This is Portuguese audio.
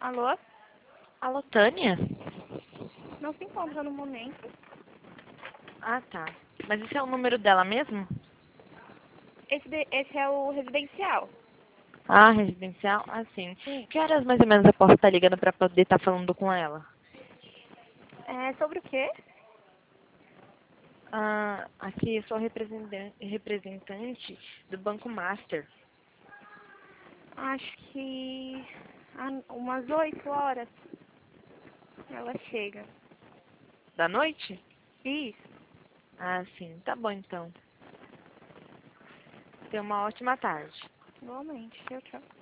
Alô? Alô, Tânia? Não se encontra no momento. Ah, tá. Mas esse é o número dela mesmo? Esse é o residencial. Ah, residencial? Ah, sim. Sim. Que horas mais ou menos eu posso estar ligando pra poder estar falando com ela? É sobre o quê? Ah, aqui eu sou representante do Banco Master. Acho que umas 8 horas ela chega. Da noite? Isso. Ah, sim. Tá bom, então. Tenha uma ótima tarde. Igualmente. Tchau, tchau.